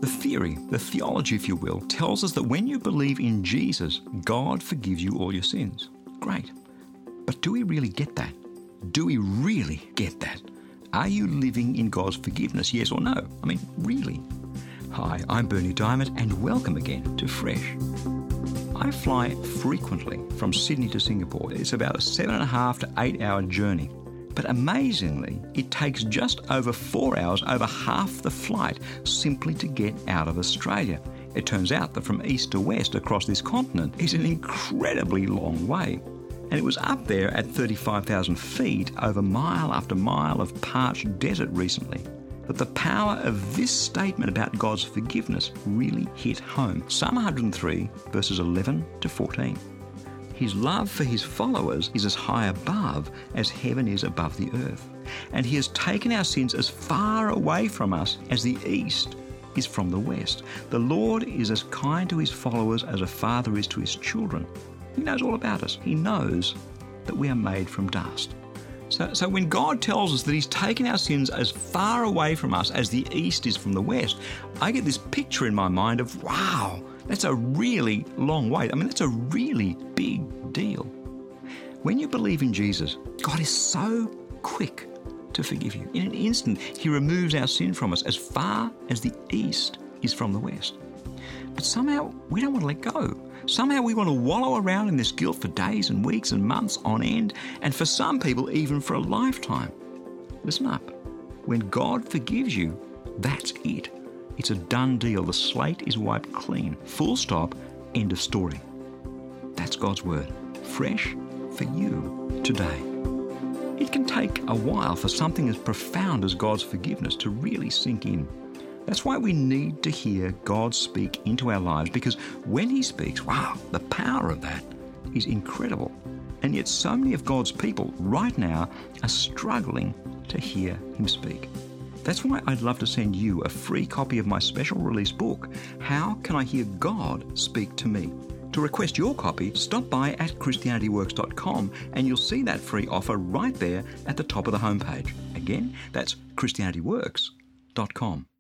The theory, the theology, if you will, tells us that when you believe in Jesus, God forgives you all your sins. Great. But do we really get that? Do we really get that? Are you living in God's forgiveness, yes or no? I mean, really? Hi, I'm Berni Dymet, and welcome again to Fresh. I fly frequently from Sydney to Singapore. It's about a 7.5 to 8 hour journey. But amazingly, it takes just over 4 hours, over half the flight, simply to get out of Australia. It turns out that from east to west across this continent is an incredibly long way. And it was up there at 35,000 feet over mile after mile of parched desert recently that the power of this statement about God's forgiveness really hit home. Psalm 103, verses 11 to 14. His love for his followers is as high above as heaven is above the earth. And he has taken our sins as far away from us as the east is from the west. The Lord is as kind to his followers as a father is to his children. He knows all about us. He knows that we are made from dust. So when God tells us that he's taken our sins as far away from us as the east is from the west, I get this picture in my mind of, wow, that's a really long way. I mean, that's a really big deal. When you believe in Jesus, God is so quick to forgive you. In an instant, he removes our sin from us as far as the east is from the west. But somehow we don't want to let go. Somehow we want to wallow around in this guilt for days and weeks and months on end, and for some people even for a lifetime. Listen up. When God forgives you, that's it. It's a done deal. The slate is wiped clean. Full stop. End of story. That's God's word. Fresh for you today. It can take a while for something as profound as God's forgiveness to really sink in. That's why we need to hear God speak into our lives, because when he speaks, wow, the power of that is incredible. And yet so many of God's people right now are struggling to hear him speak. That's why I'd love to send you a free copy of my special release book, How Can I Hear God Speak to Me? To request your copy, stop by at ChristianityWorks.com and you'll see that free offer right there at the top of the homepage. Again, that's ChristianityWorks.com.